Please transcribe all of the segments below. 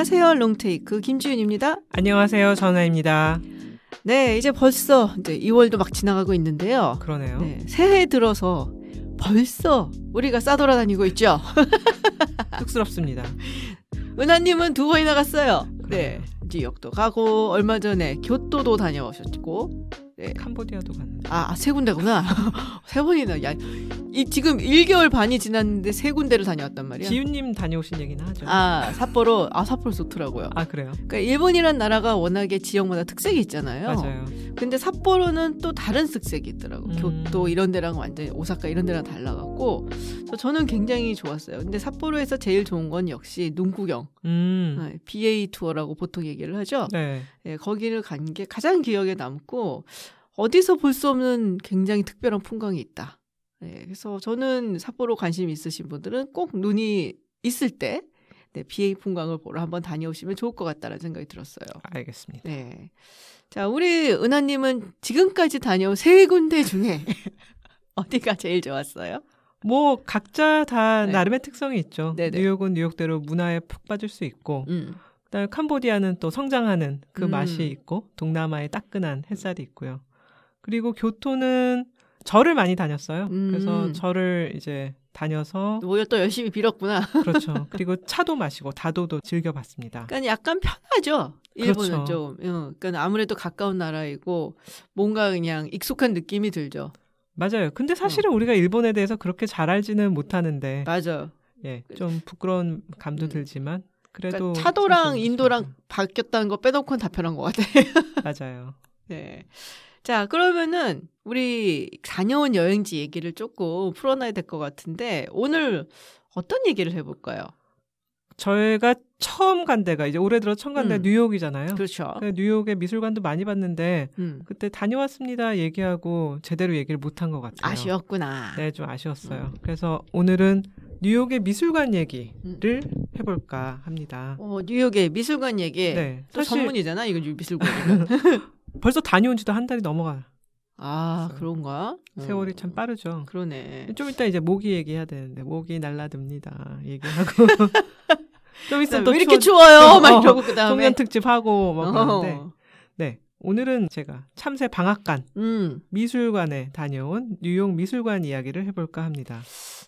안녕하세요. 롱테이크 김지윤입니다. 안녕하세요. 전화입니다. 네, 이제 벌써 이제 2월도 막 지나가고 있는데요. 그러네요. 네, 새해 들어서 벌써 우리가 싸돌아다니고 있죠. 쑥스럽습니다. 은하님은 2번이나 갔어요. 네, 뉴욕도 가고 얼마 전에 교토도 다녀오셨고, 네. 캄보디아도 갔는데. 세 군데구나. 3번이나. 야, 지금 1개월 반이 지났는데 3군데를 다녀왔단 말이야. 지윤님 다녀오신 얘기는 하죠. 삿포로. 삿포로 좋더라고요. 그래요? 그러니까 일본이란 나라가 워낙에 지역마다 특색이 있잖아요. 맞아요. 근데 삿포로는 또 다른 특색이 있더라고. 교토 이런 데랑 완전히 오사카 이런 데랑 달라갖고. 그래서 저는 굉장히 좋았어요. 근데 삿포로에서 제일 좋은 건 역시 눈구경. BA 투어라고 보통 얘기를 하죠. 네. 네, 거기를 간 게 가장 기억에 남고 어디서 볼 수 없는 굉장히 특별한 풍광이 있다. 네, 그래서 저는 삿포로 관심 있으신 분들은 꼭 눈이 있을 때 BA 풍광을 보러 한번 다녀오시면 좋을 것 같다는 생각이 들었어요. 알겠습니다. 네. 자, 우리 은하님은 지금까지 다녀온 3군데 중에 어디가 제일 좋았어요? 뭐 각자 다 나름의 특성이 있죠. 네네. 뉴욕은 뉴욕대로 문화에 푹 빠질 수 있고 그다음에 캄보디아는 또 성장하는 그 맛이 있고 동남아의 따끈한 햇살이 있고요. 그리고 교토는 절을 많이 다녔어요. 그래서 절을 이제 다녀서 오히려 또 열심히 빌었구나. 그렇죠. 그리고 차도 마시고 다도도 즐겨봤습니다. 그러니까 약간 편하죠. 일본은 그렇죠. 좀. 그러니까 아무래도 가까운 나라이고 뭔가 그냥 익숙한 느낌이 들죠. 맞아요. 근데 사실은 우리가 일본에 대해서 그렇게 잘 알지는 못하는데 맞아요. 예, 좀 부끄러운 감도 들지만 그래도 그러니까 차도랑 인도랑 바뀌었다는 거 빼놓고는 다 편한 것 같아요. 맞아요. 네. 자, 그러면은 우리 다녀온 여행지 얘기를 조금 풀어놔야 될 것 같은데 오늘 어떤 얘기를 해볼까요? 저희가 처음 간 데가 이제 올해 들어 처음 간 데가 뉴욕이잖아요. 그렇죠. 뉴욕의 미술관도 많이 봤는데 그때 다녀왔습니다 얘기하고 제대로 얘기를 못한 것 같아요. 아쉬웠구나. 네, 좀 아쉬웠어요. 그래서 오늘은 뉴욕의 미술관 얘기를 해볼까 합니다. 뉴욕의 미술관 얘기. 네, 또 사실 전문이잖아. 이거 미술관이면. 벌써 다녀온 지도 한 달이 넘어가. 그런가? 세월이 참 빠르죠. 그러네. 좀 이따 이제 모기 얘기해야 되는데 모기 날라듭니다. 얘기하고 좀 있으면 또 왜 이렇게 추워요? 막 이러고 그다음에 송년 특집 하고 막 그러는데 네. 오늘은 제가 참새 방앗간 미술관에 다녀온 뉴욕 미술관 이야기를 해볼까 합니다.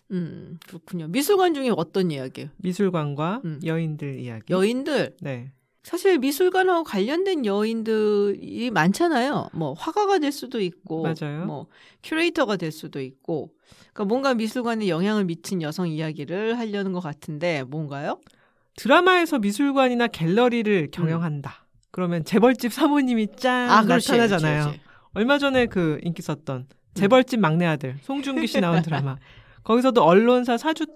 그렇군요. 미술관 중에 어떤 이야기예요? 미술관과 여인들 이야기. 여인들? 네. 사실 미술관하고 관련된 여인들이 많잖아요. 뭐 화가가 될 수도 있고, 맞아요. 뭐 큐레이터가 될 수도 있고, 그러니까 뭔가 미술관에 영향을 미친 여성 이야기를 하려는 것 같은데 뭔가요? 드라마에서 미술관이나 갤러리를 경영한다. 그러면 재벌집 사모님이 그렇지, 나타나잖아요. 그렇지. 얼마 전에 그 인기 썼던 재벌집 막내 아들 송중기 씨 나온 드라마. 거기서도 언론사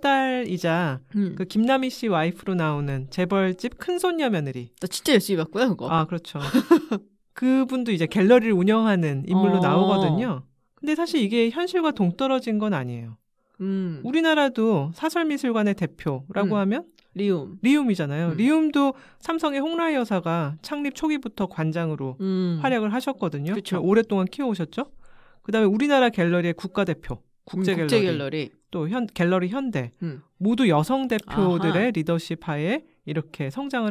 사주딸이자 그 김남희 씨 와이프로 나오는 재벌집 큰손녀 며느리. 너 진짜 열심히 봤구나 그거. 그렇죠. 그분도 이제 갤러리를 운영하는 인물로 나오거든요. 근데 사실 이게 현실과 동떨어진 건 아니에요. 우리나라도 사설미술관의 대표라고 하면 리움이잖아요. 리움도 삼성의 홍라희 여사가 창립 초기부터 관장으로 활약을 하셨거든요. 그렇죠. 오랫동안 키워오셨죠. 그다음에 우리나라 갤러리의 국가대표. 국제갤러리, 또 갤러리 현대 모두 여성 대표들의 리더십 하에 이렇게 성장을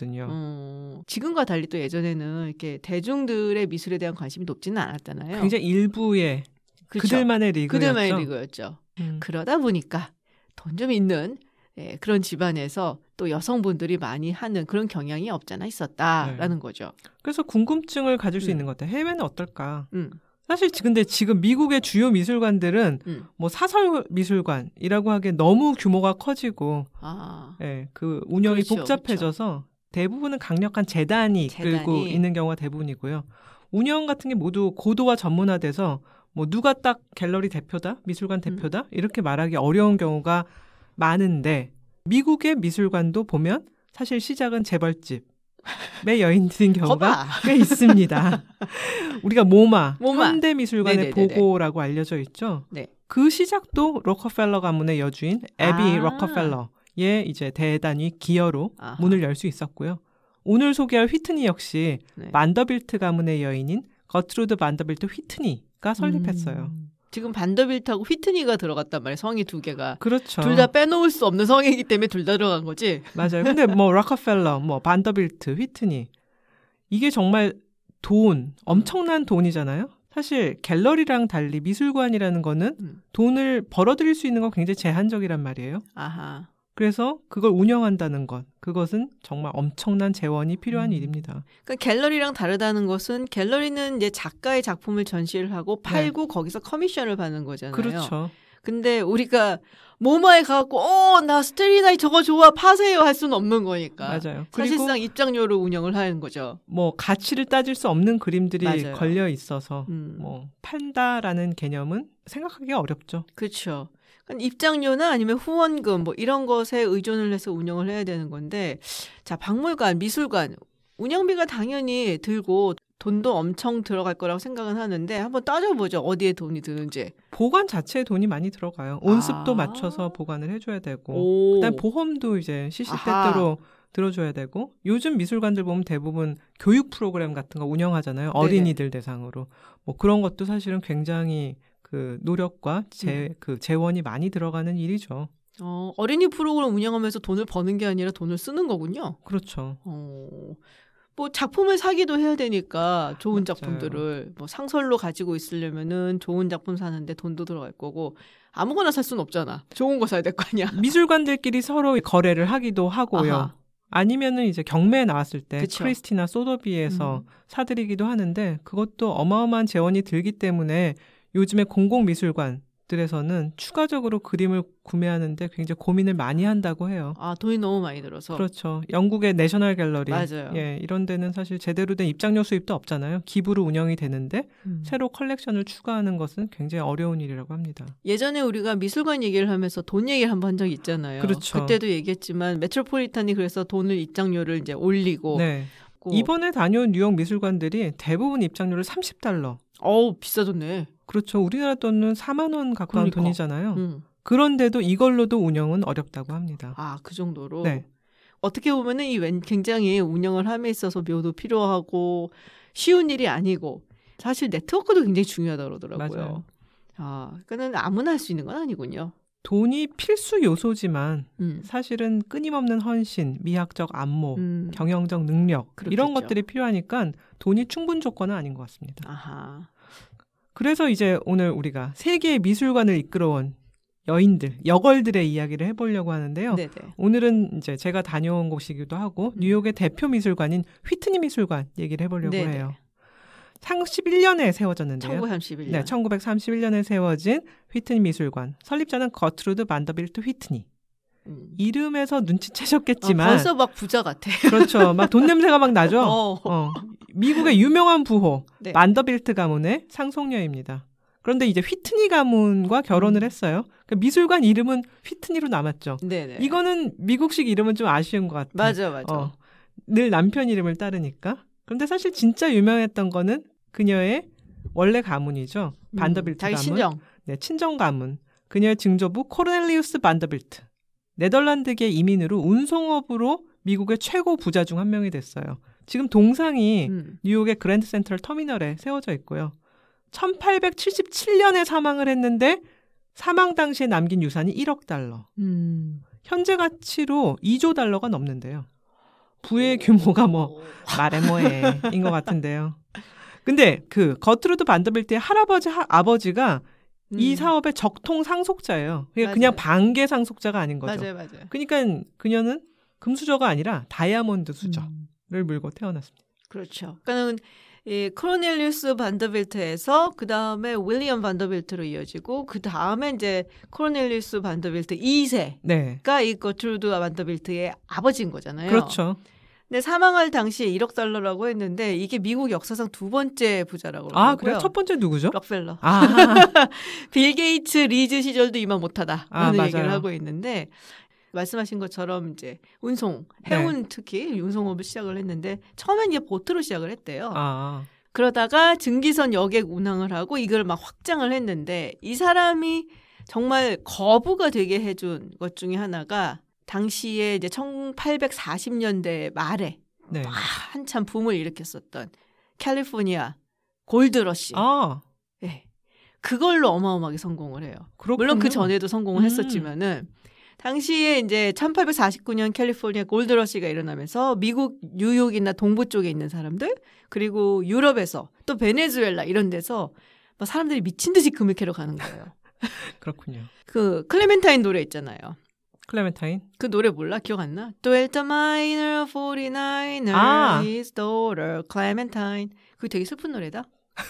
해왔거든요. 지금과 달리 또 예전에는 이렇게 대중들의 미술에 대한 관심이 높지는 않았잖아요. 굉장히 일부의 그렇죠. 그들만의 리그였죠. 그러다 보니까 돈 좀 있는 그런 집안에서 또 여성분들이 많이 하는 그런 경향이 없잖아 있었다라는 거죠. 그래서 궁금증을 가질 수 있는 것 같아요. 해외는 어떨까? 사실 근데 지금 미국의 주요 미술관들은 뭐 사설 미술관이라고 하기엔 너무 규모가 커지고 그 운영이 그렇죠, 복잡해져서 그렇죠. 대부분은 강력한 재단이 이끌고 있는 경우가 대부분이고요. 운영 같은 게 모두 고도화 전문화돼서 뭐 누가 딱 갤러리 대표다, 미술관 대표다 이렇게 말하기 어려운 경우가 많은데 미국의 미술관도 보면 사실 시작은 재벌집 의 여인들인 경우가 꽤 있습니다. 우리가 모마. 현대미술관의 보고라고 알려져 있죠. 네. 그 시작도 로커펠러 가문의 여주인 애비 로커펠러의 이제 대단위 기여로 문을 열 수 있었고요. 오늘 소개할 휘트니 역시 반더빌트 가문의 여인인 거트루드 반더빌트 휘트니가 설립했어요. 지금 반더빌트하고 휘트니가 들어갔단 말이에요. 성이 두 개가. 그렇죠. 둘 다 빼놓을 수 없는 성이기 때문에 둘 다 들어간 거지. 맞아요. 근데 뭐 록펠러, 뭐 반더빌트, 휘트니 이게 정말 엄청난 돈이잖아요. 사실 갤러리랑 달리 미술관이라는 거는 돈을 벌어들일 수 있는 건 굉장히 제한적이란 말이에요. 아하. 그래서 그걸 운영한다는 것, 그것은 정말 엄청난 재원이 필요한 일입니다. 그러니까 갤러리랑 다르다는 것은 갤러리는 이제 작가의 작품을 전시를 하고 팔고 거기서 커미션을 받는 거잖아요. 그렇죠. 근데 우리가 모마에 가갖고 나 스테리나이 저거 좋아 파세요 할 수는 없는 거니까. 맞아요. 사실상 입장료로 운영을 하는 거죠. 뭐 가치를 따질 수 없는 그림들이 맞아요. 걸려 있어서 뭐 판다라는 개념은 생각하기가 어렵죠. 그렇죠. 그러니까 입장료나 아니면 후원금 뭐 이런 것에 의존을 해서 운영을 해야 되는 건데, 자 박물관, 미술관 운영비가 당연히 들고 돈도 엄청 들어갈 거라고 생각은 하는데 한번 따져보죠. 어디에 돈이 드는지. 보관 자체에 돈이 많이 들어가요. 온습도 맞춰서 보관을 해줘야 되고, 그다음 보험도 이제 시시때때로 들어줘야 되고, 요즘 미술관들 보면 대부분 교육 프로그램 같은 거 운영하잖아요. 어린이들 대상으로. 뭐 그런 것도 사실은 굉장히 그 노력과 그 재원이 많이 들어가는 일이죠. 어린이 프로그램 운영하면서 돈을 버는 게 아니라 돈을 쓰는 거군요. 그렇죠. 뭐 작품을 사기도 해야 되니까 좋은 맞아요. 작품들을 뭐 상설로 가지고 있으려면은 좋은 작품 사는데 돈도 들어갈 거고 아무거나 살 수는 없잖아. 좋은 거 사야 될 거 아니야. 미술관들끼리 서로 거래를 하기도 하고요. 아하. 아니면은 이제 경매에 나왔을 때 그쵸. 크리스티나 소더비에서 사들이기도 하는데 그것도 어마어마한 재원이 들기 때문에 요즘에 공공미술관들에서는 추가적으로 그림을 구매하는데 굉장히 고민을 많이 한다고 해요. 돈이 너무 많이 들어서. 그렇죠. 영국의 내셔널 갤러리. 맞아요. 예, 이런 데는 사실 제대로 된 입장료 수입도 없잖아요. 기부로 운영이 되는데 새로 컬렉션을 추가하는 것은 굉장히 어려운 일이라고 합니다. 예전에 우리가 미술관 얘기를 하면서 돈 얘기를 한번 한 적이 있잖아요. 그렇죠. 그때도 얘기했지만 메트로폴리탄이 그래서 돈을 입장료를 이제 올리고. 네. 이번에 다녀온 뉴욕 미술관들이 대부분 입장료를 $30. 비싸졌네. 그렇죠. 우리나라 돈은 4만 원 가까운 그러니까. 돈이잖아요. 그런데도 이걸로도 운영은 어렵다고 합니다. 그 정도로. 네. 어떻게 보면은 굉장히 운영을 함에 있어서 묘도 필요하고 쉬운 일이 아니고 사실 네트워크도 굉장히 중요하다고 그러더라고요. 맞아요. 그러니까는 아무나 할 수 있는 건 아니군요. 돈이 필수 요소지만 사실은 끊임없는 헌신, 미학적 안목, 경영적 능력 그렇겠죠. 이런 것들이 필요하니까 돈이 충분 조건은 아닌 것 같습니다. 아하. 그래서 이제 오늘 우리가 세계의 미술관을 이끌어온 여인들, 여걸들의 이야기를 해보려고 하는데요. 네네. 오늘은 이제 제가 다녀온 곳이기도 하고 뉴욕의 대표 미술관인 휘트니 미술관 얘기를 해보려고 네네. 해요. 31년에 세워졌는데요. 1931년. 네, 1931년에 세워진 휘트니 미술관. 설립자는 거트루드 반더빌트 휘트니. 이름에서 눈치채셨겠지만 벌써 막 부자 같아. 그렇죠. 막 돈 냄새가 막 나죠. 미국의 유명한 부호 네. 반더빌트 가문의 상속녀입니다. 그런데 이제 휘트니 가문과 결혼을 했어요. 그러니까 미술관 이름은 휘트니로 남았죠. 네네. 이거는 미국식 이름은 좀 아쉬운 것 같아요. 맞아. 늘 남편 이름을 따르니까. 그런데 사실 진짜 유명했던 거는 그녀의 원래 가문이죠. 반더빌트 자기 가문. 친정. 네, 친정 가문. 그녀의 증조부 코르넬리우스 반더빌트. 네덜란드계 이민으로 운송업으로 미국의 최고 부자 중 한 명이 됐어요. 지금 동상이 뉴욕의 그랜드 센트럴 터미널에 세워져 있고요. 1877년에 사망을 했는데 사망 당시에 남긴 유산이 $1억. 현재 가치로 $2조 넘는데요. 부의 규모가 뭐 말해 뭐해인 것 같은데요. 근데 그 거트루드 반더빌트의 아버지가 이 사업의 적통 상속자예요. 그냥 반개 상속자가 아닌 거죠. 맞아요. 그러니까 그녀는 금수저가 아니라 다이아몬드 수저를 물고 태어났습니다. 그렇죠. 그러니까는 이 코르넬리우스 반더빌트에서 그 다음에 윌리엄 반더빌트로 이어지고 그 다음에 이제 코르넬리우스 반더빌트 2세가 이 거트루드 반더빌트의 아버지인 거잖아요. 그렇죠. 근데 사망할 당시에 $1억 했는데 이게 미국 역사상 두 번째 부자라고 그러고요. 그래요? 첫 번째 누구죠? 록펠러. 빌 게이츠, 리즈 시절도 이만 못하다라는 얘기를 하고 있는데 말씀하신 것처럼 이제 해운 특히 운송업을 시작을 했는데 처음엔 이제 보트로 시작을 했대요. 그러다가 증기선 여객 운항을 하고 이걸 막 확장을 했는데 이 사람이 정말 거부가 되게 해준 것 중에 하나가 당시에 이제 1840년대 말에 한참 붐을 일으켰었던 캘리포니아 골드러시. 네. 그걸로 어마어마하게 성공을 해요. 그렇군요. 물론 그 전에도 성공을 했었지만은 당시에 이제 1849년 캘리포니아 골드러시가 일어나면서 미국 뉴욕이나 동부 쪽에 있는 사람들 그리고 유럽에서 또 베네수엘라 이런 데서 막 사람들이 미친 듯이 금을 캐러 가는 거예요. 그렇군요. 그 클레멘타인 노래 있잖아요. 클레멘타인? 그 노래 몰라? 기억 안 나? 12 minor, 49er, his daughter, Clementine. 그게 되게 슬픈 노래다.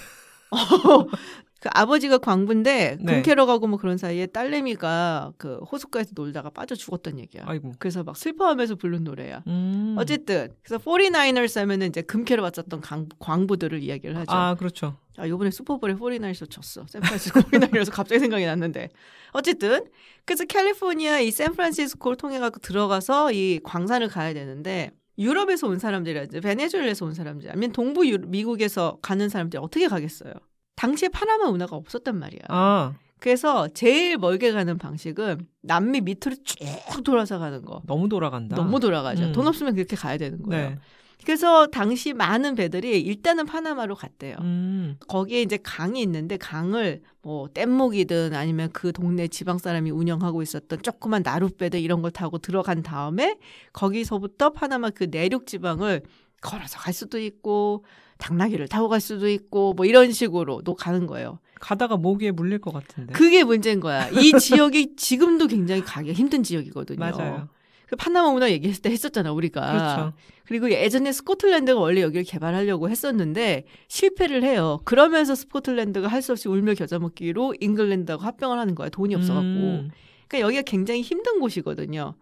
그 아버지가 광부인데 금 캐러 가고 뭐 그런 사이에 딸내미가 그 호숫가에서 놀다가 빠져 죽었던 얘기야. 아이고. 그래서 막 슬퍼하면서 부른 노래야. 어쨌든 그래서 49ers 하면은 이제 금 캐러 왔었던 광부들을 이야기를 하죠. 아, 그렇죠. 아, 이번에 슈퍼볼에 49ers로 졌어. 샌프란시스코 49ers에서 갑자기 생각이 났는데. 어쨌든 그래서 캘리포니아 이 샌프란시스코를 통해 갖고 들어가서 이 광산을 가야 되는데 유럽에서 온 사람들이라든지 베네수엘라에서 온 사람들 아니면 동부 미국에서 가는 사람들이 어떻게 가겠어요? 당시에 파나마 운하가 없었단 말이야. 아. 그래서 제일 멀게 가는 방식은 남미 밑으로 쭉 돌아서 가는 거. 너무 돌아간다. 너무 돌아가죠. 돈 없으면 그렇게 가야 되는 거예요. 네. 그래서 당시 많은 배들이 일단은 파나마로 갔대요. 거기에 이제 강이 있는데 강을 뭐 뗏목이든 아니면 그 동네 지방 사람이 운영하고 있었던 조그만 나룻배들 이런 걸 타고 들어간 다음에 거기서부터 파나마 그 내륙 지방을 걸어서 갈 수도 있고 당나귀를 타고 갈 수도 있고 뭐 이런 식으로 또 가는 거예요. 가다가 모기에 물릴 것 같은데. 그게 문제인 거야. 이 지역이 지금도 굉장히 가기가 힘든 지역이거든요. 맞아요. 그 파나마 운하 얘기했을 때 했었잖아 우리가. 그렇죠. 그리고 예전에 스코틀랜드가 원래 여기를 개발하려고 했었는데 실패를 해요. 그러면서 스코틀랜드가 할 수 없이 울며 겨자 먹기로 잉글랜드하고 합병을 하는 거야. 돈이 없어갖고. 그러니까 여기가 굉장히 힘든 곳이거든요.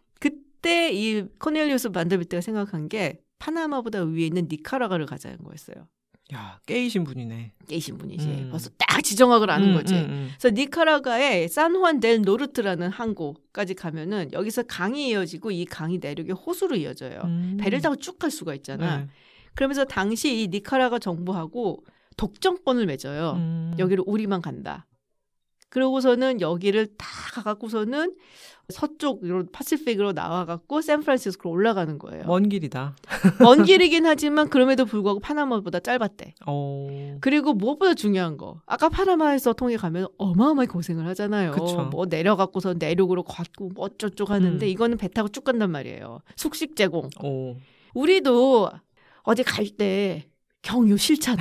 그때 이 코넬리우스 반더빌트가 생각한 게 파나마보다 위에 있는 니카라과를 가자는 거였어요. 야, 깨이신 분이네. 깨이신 분이지. 벌써 딱 지정학을 아는 거지. 그래서 니카라과의 산후안 델 노르트라는 항구까지 가면은 여기서 강이 이어지고 이 강이 내륙에 호수로 이어져요. 배를 타고 쭉 갈 수가 있잖아. 네. 그러면서 당시 이 니카라과 정부하고 독점권을 맺어요. 여기를 우리만 간다. 그러고서는 여기를 다 가갖고서는 서쪽으로 파시픽으로 나와갖고 샌프란시스코로 올라가는 거예요. 먼 길이다. 먼 길이긴 하지만 그럼에도 불구하고 파나마보다 짧았대. 오. 그리고 무엇보다 중요한 거. 아까 파나마에서 통해 가면 어마어마하게 고생을 하잖아요. 그쵸. 뭐 내려갖고서 내륙으로 걷고 뭐 어쩌고 하는데 이거는 배 타고 쭉 간단 말이에요. 숙식 제공. 오. 우리도 어디 갈 때 경유 싫잖아.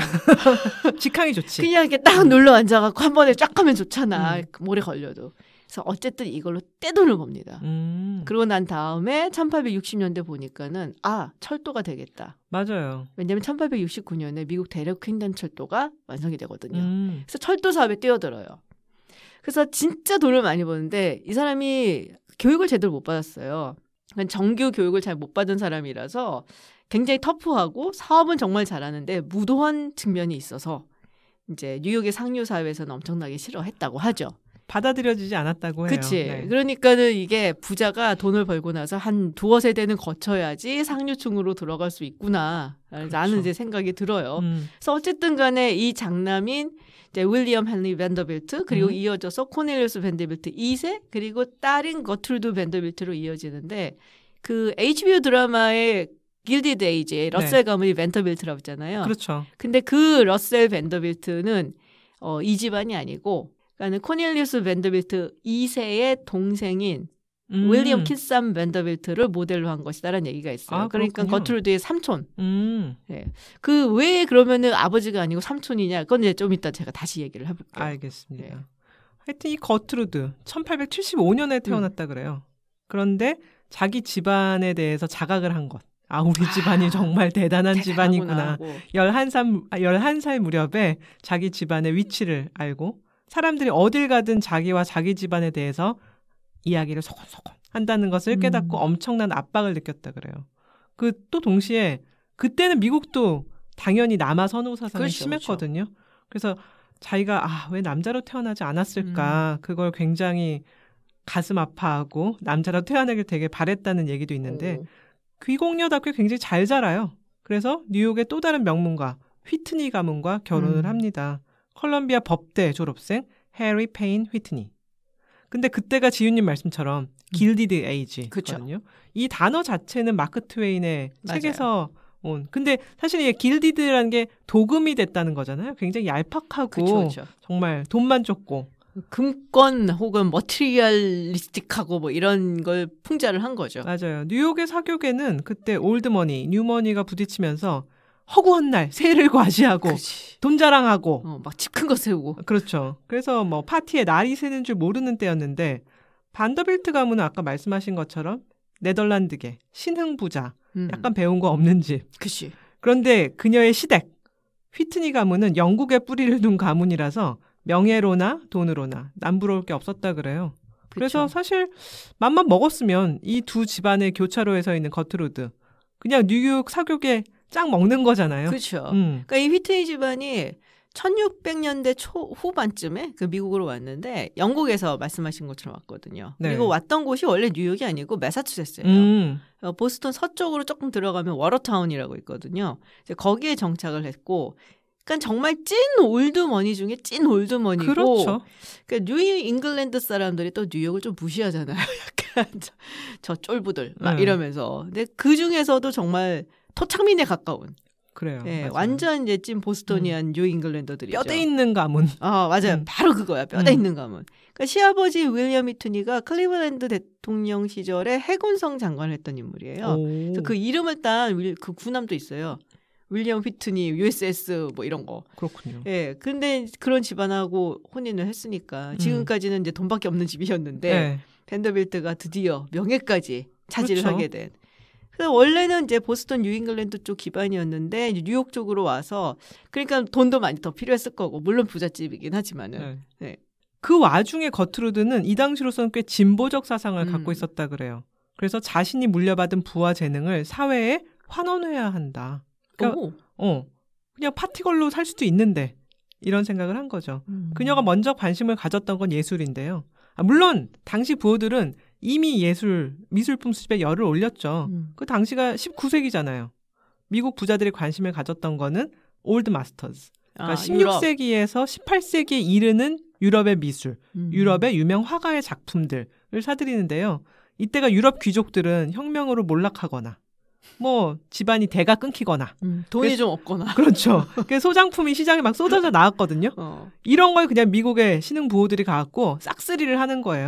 직항이 좋지. 그냥 이렇게 딱 눌러 앉아갖고 한 번에 쫙 가면 좋잖아. 오래 걸려도. 그래서 어쨌든 이걸로 떼돈을 법니다. 그러고 난 다음에 1860년대 보니까는 철도가 되겠다. 맞아요. 왜냐하면 1869년에 미국 대륙 횡단 철도가 완성이 되거든요. 그래서 철도 사업에 뛰어들어요. 그래서 진짜 돈을 많이 버는데 이 사람이 교육을 제대로 못 받았어요. 정규 교육을 잘 못 받은 사람이라서 굉장히 터프하고 사업은 정말 잘하는데 무도한 측면이 있어서 이제 뉴욕의 상류 사회에서는 엄청나게 싫어했다고 하죠. 받아들여지지 않았다고 해요. 그치. 네. 그러니까는 이게 부자가 돈을 벌고 나서 한 두어 세대는 거쳐야지 상류층으로 들어갈 수 있구나. 라는 그렇죠. 이제 생각이 들어요. 그래서 어쨌든 간에 이 장남인 이제 윌리엄 헨리 밴더빌트 그리고 이어져서 코넬리우스 밴더빌트 2세 그리고 딸인 거트루드 밴더빌트로 이어지는데 그 HBO 드라마의 길디드 에이지의 러셀 가문이 밴더빌트라고 있잖아요. 그렇죠. 근데 그 러셀 밴더빌트는 이 집안이 아니고 그러니까 코넬리우스 밴더빌트 2세의 동생인 윌리엄 키삼 밴더빌트를 모델로 한 것이다라는 얘기가 있어요. 그러니까 거트루드의 삼촌. 네. 그 왜 그러면은 아버지가 아니고 삼촌이냐? 그건 이제 좀 이따 제가 다시 얘기를 해볼게요. 알겠습니다. 네. 하여튼 이 거트루드 1875년에 태어났다 그래요. 그런데 자기 집안에 대해서 자각을 한 것. 우리 집안이 정말 대단한 집안이구나. 11살 무렵에 자기 집안의 위치를 알고 사람들이 어딜 가든 자기와 자기 집안에 대해서 이야기를 소곤소곤 한다는 것을 깨닫고 엄청난 압박을 느꼈다 그래요. 그 또 동시에 그때는 미국도 당연히 남아 선호 사상이 심했거든요. 그래서 자기가 왜 남자로 태어나지 않았을까 그걸 굉장히 가슴 아파하고 남자로 태어나길 되게 바랬다는 얘기도 있는데 귀공녀답게 굉장히 잘 자라요. 그래서 뉴욕의 또 다른 명문가 휘트니 가문과 결혼을 합니다. 컬럼비아 법대 졸업생 해리 페인 휘트니. 근데 그때가 지윤님 말씀처럼 길디드 에이지거든요. 이 단어 자체는 마크 트웨인의 책에서 근데 사실 이게 길디드라는 게 도금이 됐다는 거잖아요. 굉장히 얄팍하고 그쵸. 정말 돈만 쫓고 금권 혹은 머티리얼리스틱하고 뭐 이런 걸 풍자를 한 거죠. 맞아요. 뉴욕의 사교계는 그때 올드머니, 뉴머니가 부딪히면서 허구한 날 새해를 과시하고 그치. 돈 자랑하고 막 집 큰 거 세우고. 그렇죠. 그래서 뭐 파티에 날이 새는 줄 모르는 때였는데 반더빌트 가문은 아까 말씀하신 것처럼 네덜란드계 신흥부자 약간 배운 거 없는 집. 그치. 그런데 그녀의 시댁 휘트니 가문은 영국에 뿌리를 둔 가문이라서 명예로나 돈으로나 남부러울 게 없었다 그래요. 그래서 그쵸. 사실 맘만 먹었으면 이 두 집안의 교차로에 서 있는 거트루드 그냥 뉴욕 사교계 짱 먹는 거잖아요. 그렇죠. 그러니까 이 휘트니 집안이 1600년대 후반쯤에 그 미국으로 왔는데 영국에서 말씀하신 것처럼 왔거든요. 네. 그리고 왔던 곳이 원래 뉴욕이 아니고 매사추세츠예요. 보스턴 서쪽으로 조금 들어가면 워터타운이라고 있거든요. 이제 거기에 정착을 했고 그러니까 정말 찐 올드머니 중에 찐 올드머니고 그렇죠. 그러니까 뉴 잉글랜드 사람들이 또 뉴욕을 좀 무시하잖아요. 약간 저 쫄부들 막 이러면서. 근데 그중에서도 정말 토착민에 가까운 그래요. 네, 완전 이제 찐 보스토니안 뉴 잉글랜더들이죠. 뼈대 있는 가문. 맞아요. 바로 그거야. 뼈대 있는 가문. 그러니까 시아버지 윌리엄 휘트니가 클리블랜드 대통령 시절에 해군성 장관을 했던 인물이에요. 그래서 그 이름을 딴 그 군함도 있어요. 윌리엄 휘트니 USS 뭐 이런 거. 그렇군요. 예. 근데 그런 집안하고 혼인을 했으니까 지금까지는 이제 돈밖에 없는 집이었는데 네. 밴더빌트가 드디어 명예까지 차지를 그렇죠. 하게 된. 그래서 원래는 이제 보스턴 뉴잉글랜드 쪽 기반이었는데 이제 뉴욕 쪽으로 와서 그러니까 돈도 많이 더 필요했을 거고 물론 부잣집이긴 하지만은. 네. 네. 그 와중에 거트루드는 이 당시로서는 꽤 진보적 사상을 갖고 있었다 그래요. 그래서 자신이 물려받은 부와 재능을 사회에 환원해야 한다. 그러니까 그냥 파티걸로 살 수도 있는데 이런 생각을 한 거죠. 그녀가 먼저 관심을 가졌던 건 예술인데요. 물론 당시 부호들은 이미 미술품 수집에 열을 올렸죠. 그 당시가 19세기잖아요. 미국 부자들이 관심을 가졌던 거는 올드 마스터즈. 그러니까 16세기에서 18세기에 이르는 유럽의 미술, 유럽의 유명 화가의 작품들을 사들이는데요. 이때가 유럽 귀족들은 혁명으로 몰락하거나 뭐 집안이 대가 끊기거나 돈이 좀 없거나 그렇죠. 소장품이 시장에 막 쏟아져 나왔거든요. 이런 걸 그냥 미국의 신흥 부호들이 가갖고 싹쓸이를 하는 거예요.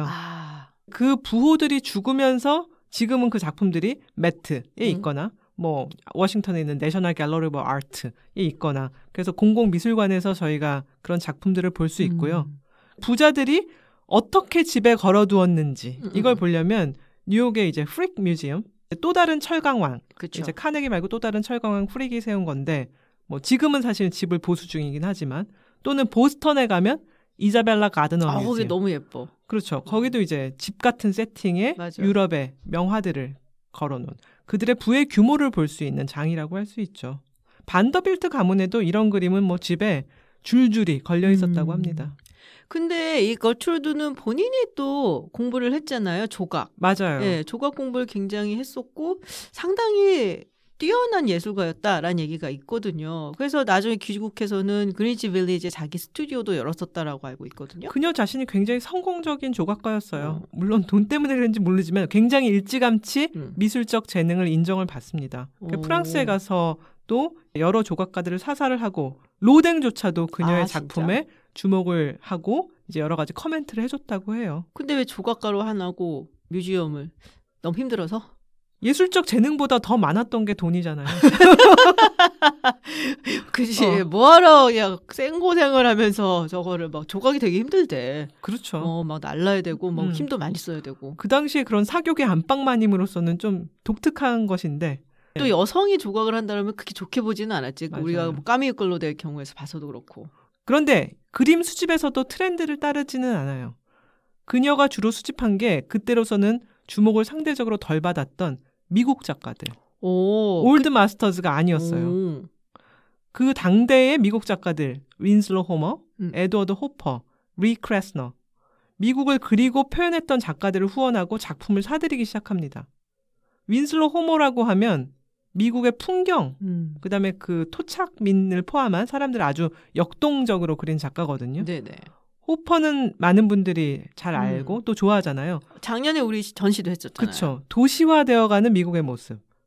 그 부호들이 죽으면서 지금은 그 작품들이 매트에 있거나 뭐 워싱턴에 있는 내셔널 갤러리 오브 아트에 있거나 그래서 공공미술관에서 저희가 그런 작품들을 볼 수 있고요. 부자들이 어떻게 집에 걸어두었는지 이걸 보려면 뉴욕의 이제 프릭 뮤지엄 또 다른 철강왕 그쵸. 이제 카네기 말고 또 다른 철강왕 프릭이 세운 건데 뭐 지금은 사실 집을 보수 중이긴 하지만 또는 보스턴에 가면 이자벨라 가드너 뮤지엄. 거기 너무 예뻐. 그렇죠. 거기도 이제 집 같은 세팅에 맞아. 유럽의 명화들을 걸어놓은 그들의 부의 규모를 볼 수 있는 장이라고 할 수 있죠. 반더빌트 가문에도 이런 그림은 뭐 집에 줄줄이 걸려 있었다고 합니다. 근데 이 거트루드는 본인이 또 공부를 했잖아요. 조각. 맞아요. 네, 조각 공부를 굉장히 했었고 상당히 뛰어난 예술가였다라는 얘기가 있거든요. 그래서 나중에 귀국해서는 그린치 빌리지에 자기 스튜디오도 열었었다라고 알고 있거든요. 그녀 자신이 굉장히 성공적인 조각가였어요. 물론 돈 때문에 그런지 모르지만 굉장히 일찌감치 미술적 재능을 인정을 받습니다. 프랑스에 가서 또 여러 조각가들을 사살을 하고 로댕조차도 그녀의 작품에 주목을 하고 이제 여러 가지 커멘트를 해줬다고 해요. 근데 왜 조각가로 하나고 뮤지엄을 너무 힘들어서? 예술적 재능보다 더 많았던 게 돈이잖아요. 그치. 뭐하러 그냥 생고생을 하면서 저거를 막 조각이 되게 힘들대. 그렇죠. 막 날라야 되고 막 힘도 많이 써야 되고. 그 당시에 그런 사교계 안방마님으로서는 좀 독특한 것인데 또 여성이 조각을 한다면 그렇게 좋게 보지는 않았지. 맞아요. 우리가 뭐 까미걸로 될 경우에서 봐서도 그렇고. 그런데 그림 수집에서도 트렌드를 따르지는 않아요. 그녀가 주로 수집한 게 그때로서는 주목을 상대적으로 덜 받았던 미국 작가들. 올드 마스터즈가 아니었어요. 그 당대의 미국 작가들 윈슬로 호머, 에드워드 호퍼, 리 크레스너. 미국을 그리고 표현했던 작가들을 후원하고 작품을 사들이기 시작합니다. 윈슬로 호머라고 하면 미국의 풍경, 그다음에 그 토착민을 포함한 사람들을 아주 역동적으로 그린 작가거든요. 네네. 호퍼는 많은 분들이 잘 알고 또 좋아하잖아요. 작년에 우리 전시도 했었잖아요. 그렇죠. 도시화되어가는 미국의 모습.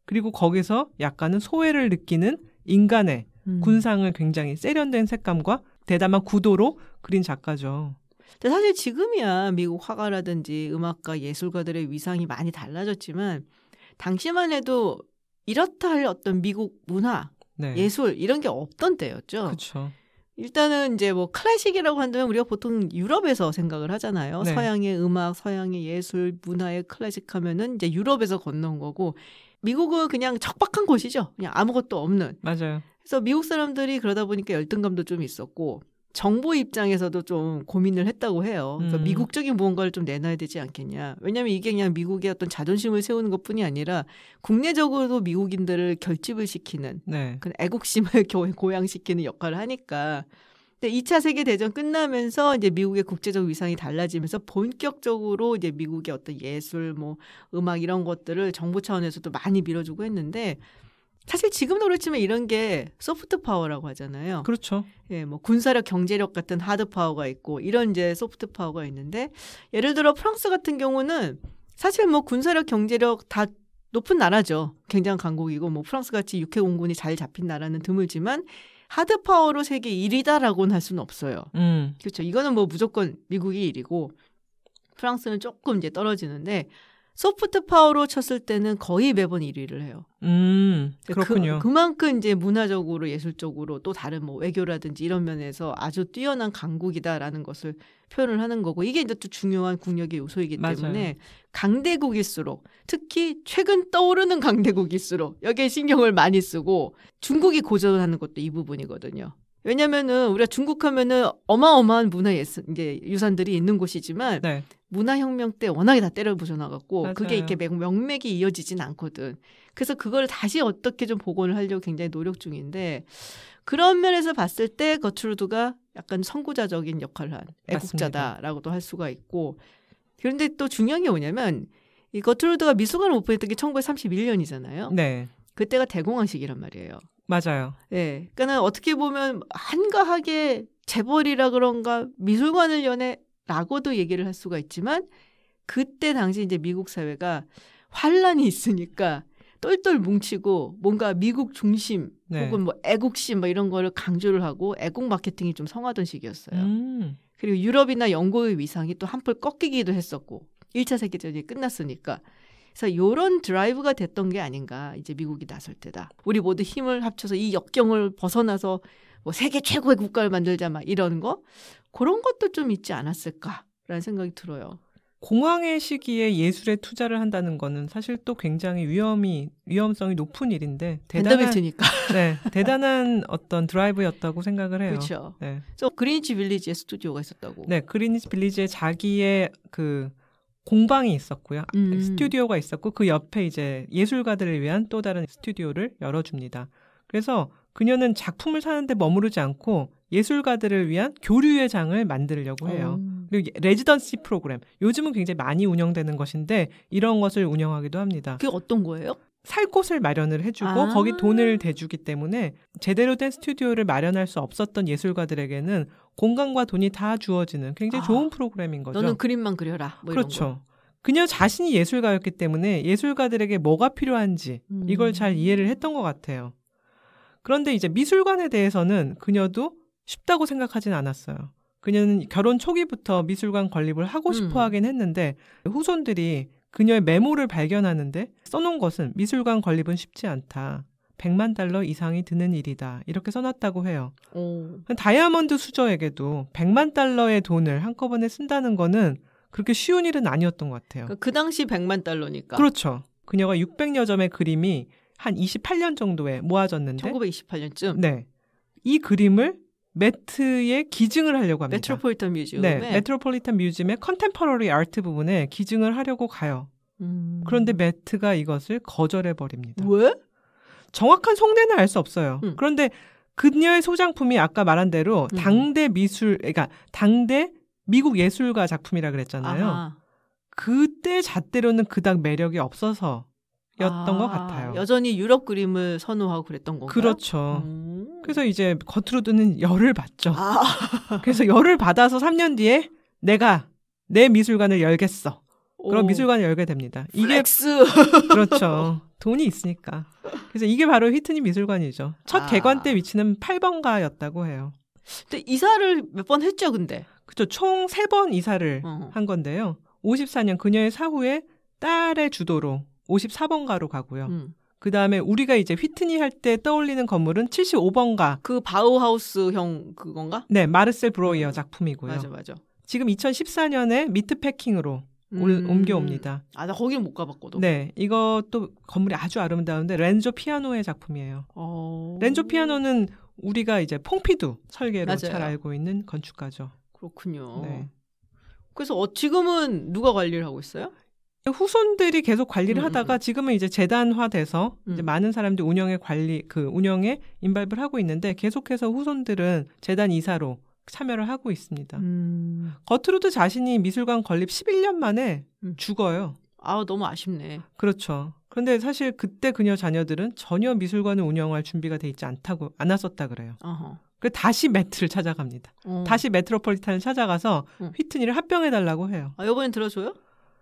그리고 거기서 약간은 소외를 느끼는 인간의 군상을 굉장히 세련된 색감과 대담한 구도로 그린 작가죠. 근데 사실 지금이야 미국 화가라든지 음악가, 예술가들의 위상이 많이 달라졌지만 당시만 해도 이렇다 할 어떤 미국 문화, 네. 예술 이런 게 없던 때였죠. 그렇죠. 일단은 이제 뭐 클래식이라고 한다면 우리가 보통 유럽에서 생각을 하잖아요. 네. 서양의 음악, 서양의 예술, 문화의 클래식 하면은 이제 유럽에서 건너온 거고 미국은 그냥 척박한 곳이죠. 그냥 아무것도 없는. 맞아요. 그래서 미국 사람들이 그러다 보니까 열등감도 좀 있었고 정부 입장에서도 좀 고민을 했다고 해요. 그러니까 미국적인 무언가를 좀 내놔야 되지 않겠냐. 왜냐하면 이게 그냥 미국의 어떤 자존심을 세우는 것뿐이 아니라 국내적으로도 미국인들을 결집을 시키는 네. 그 애국심을 고양시키는 역할을 하니까. 근데 2차 세계대전 끝나면서 이제 미국의 국제적 위상이 달라지면서 본격적으로 이제 미국의 어떤 예술, 뭐 음악 이런 것들을 정부 차원에서도 많이 밀어주고 했는데 사실 지금도 그렇지만 이런 게 소프트 파워라고 하잖아요. 그렇죠. 예, 뭐 군사력, 경제력 같은 하드 파워가 있고 이런 이제 소프트 파워가 있는데 예를 들어 프랑스 같은 경우는 사실 뭐 군사력, 경제력 다 높은 나라죠. 굉장히 강국이고 뭐 프랑스 같이 육해 공군이 잘 잡힌 나라는 드물지만 하드 파워로 세계 1위다라고는 할 수는 없어요. 그렇죠. 이거는 뭐 무조건 미국이 1위고 프랑스는 조금 이제 떨어지는데 소프트 파워로 쳤을 때는 거의 매번 1위를 해요. 그렇군요. 그만큼 이제 문화적으로 예술적으로 또 다른 뭐 외교라든지 이런 면에서 아주 뛰어난 강국이다라는 것을 표현을 하는 거고 이게 이제 또 중요한 국력의 요소이기 때문에 맞아요. 강대국일수록 특히 최근 떠오르는 강대국일수록 여기에 신경을 많이 쓰고 중국이 고전하는 것도 이 부분이거든요. 왜냐면은 우리가 중국 하면은 어마어마한 문화 이제 유산들이 있는 곳이지만 네. 문화혁명 때 워낙에 다 때려 부숴놔갖고 맞아요. 그게 이렇게 명맥이 이어지진 않거든. 그래서 그걸 다시 어떻게 좀 복원을 하려고 굉장히 노력 중인데 그런 면에서 봤을 때 거트루드가 약간 선구자적인 역할을 한 애국자다라고도 할 수가 있고 그런데 또 중요한 게 뭐냐면 이 거트루드가 미술관을 오픈했던 게 1931년이잖아요. 네. 그때가 대공황 시기란 말이에요. 맞아요. 네, 그러니까 어떻게 보면 한가하게 재벌이라 그런가 미술관을 여네라고도 얘기를 할 수가 있지만 그때 당시 이제 미국 사회가 환란이 있으니까 똘똘 뭉치고 뭔가 미국 중심 네. 혹은 뭐 애국심 뭐 이런 거를 강조를 하고 애국 마케팅이 좀 성하던 시기였어요. 그리고 유럽이나 영국의 위상이 또 한풀 꺾이기도 했었고 1차 세계대전이 끝났으니까. 그래서 이런 드라이브가 됐던 게 아닌가. 이제 미국이 나설 때다. 우리 모두 힘을 합쳐서 이 역경을 벗어나서 뭐 세계 최고의 국가를 만들자 막 이런 거. 그런 것도 좀 있지 않았을까라는 생각이 들어요. 공황의 시기에 예술에 투자를 한다는 거는 사실 또 굉장히 위험성이 높은 일인데 밴더벨트니까. 네, 대단한 어떤 드라이브였다고 생각을 해요. 그렇죠. 네. 그래서 그리니치 빌리지에 스튜디오가 있었다고. 네, 그리니치 빌리지에 자기의 그 공방이 있었고요. 스튜디오가 있었고 그 옆에 이제 예술가들을 위한 또 다른 스튜디오를 열어줍니다. 그래서 그녀는 작품을 사는데 머무르지 않고 예술가들을 위한 교류의 장을 만들려고 해요. 그리고 레지던시 프로그램. 요즘은 굉장히 많이 운영되는 것인데 이런 것을 운영하기도 합니다. 그게 어떤 거예요? 살 곳을 마련을 해주고 거기 돈을 대주기 때문에 제대로 된 스튜디오를 마련할 수 없었던 예술가들에게는 공간과 돈이 다 주어지는 굉장히 좋은 프로그램인 거죠. 너는 그림만 그려라. 뭐 그렇죠. 이런 거. 그녀 자신이 예술가였기 때문에 예술가들에게 뭐가 필요한지 이걸 잘 이해를 했던 것 같아요. 그런데 이제 미술관에 대해서는 그녀도 쉽다고 생각하진 않았어요. 그녀는 결혼 초기부터 미술관 건립을 하고 싶어 하긴 했는데 후손들이 그녀의 메모를 발견하는데 써놓은 것은 미술관 건립은 쉽지 않다. 100만 달러 이상이 드는 일이다. 이렇게 써놨다고 해요. 다이아몬드 수저에게도 100만 달러의 돈을 한꺼번에 쓴다는 거는 그렇게 쉬운 일은 아니었던 것 같아요. 그 당시 100만 달러니까. 그렇죠. 그녀가 600여 점의 그림이 한 28년 정도에 모아졌는데 1928년쯤? 네. 이 그림을 매트에 기증을 하려고 합니다. 메트로폴리탄 뮤지엄에? 네. 메트로폴리탄 뮤지엄의 컨템퍼러리 아트 부분에 기증을 하려고 가요. 그런데 매트가 이것을 거절해버립니다. 왜? 정확한 속내는 알 수 없어요. 그런데 그녀의 소장품이 아까 말한 대로 당대 그러니까 당대 미국 예술가 작품이라 그랬잖아요. 아하. 그때 잣대로는 그닥 매력이 없어서였던 것 같아요. 여전히 유럽 그림을 선호하고 그랬던 건가요? 그렇죠. 그래서 이제 거트루드는 열을 받죠. 그래서 열을 받아서 3년 뒤에 내가 내 미술관을 열겠어. 그런 미술관을 열게 됩니다. 플렉스. 그렇죠. 돈이 있으니까. 그래서 이게 바로 휘트니 미술관이죠. 첫 개관 때 위치는 8번가였다고 해요. 근데 이사를 몇 번 했죠, 근데. 그렇죠. 총 3번 이사를 한 건데요. 54년 그녀의 사후에 딸의 주도로 54번가로 가고요. 그 다음에 우리가 이제 휘트니 할 때 떠올리는 건물은 75번가. 그 바우하우스형 그건가? 네, 마르셀 브로이어 작품이고요. 맞아. 지금 2014년에 미트패킹으로 옮겨옵니다. 나 거기는 못 가봤거든. 네, 이것도 건물이 아주 아름다운데 렌조 피아노의 작품이에요. 렌조 피아노는 우리가 이제 퐁피두 설계로 맞아요. 잘 알고 있는 건축가죠. 그렇군요. 네. 그래서 지금은 누가 관리를 하고 있어요? 후손들이 계속 관리를 하다가 지금은 이제 재단화돼서 이제 많은 사람들이 운영에 인발부를 하고 있는데 계속해서 후손들은 재단 이사로 참여를 하고 있습니다. 거트루드 자신이 미술관 건립 11년 만에 죽어요. 너무 아쉽네. 그렇죠. 그런데 사실 그때 그녀 자녀들은 전혀 미술관을 운영할 준비가 돼 있지 않았었다 그래요. 그래서 다시 매트를 찾아갑니다. 다시 메트로폴리탄을 찾아가서 휘트니를 합병해달라고 해요. 이번엔 들어줘요?